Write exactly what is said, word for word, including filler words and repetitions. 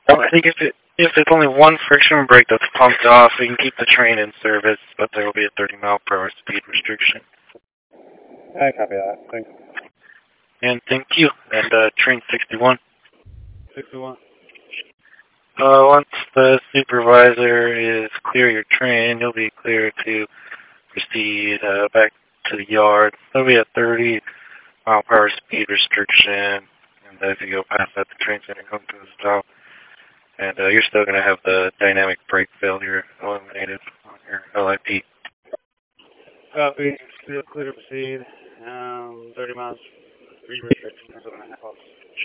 Well, I think if it if it's only one friction brake that's pumped off, we can keep the train in service, but there will be a thirty mile per hour speed restriction. I copy that. Thanks. And thank you. And uh, train sixty-one. sixty-one. Uh, once the supervisor is clear your train, you'll be clear to proceed uh, back to the yard. There'll be a thirty mile per hour speed restriction, and as you go past that, the train's going to come to a stop. And uh, you're still going to have the dynamic brake failure eliminated on your L I P. Copy. Still clear to proceed. Um, thirty miles. Speed restriction.